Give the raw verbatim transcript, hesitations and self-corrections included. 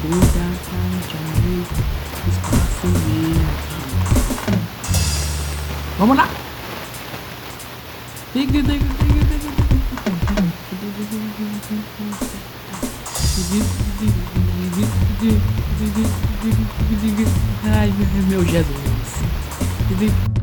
Buda, Janei, espaço verde. Vamos lá! Ai, meu Jesus.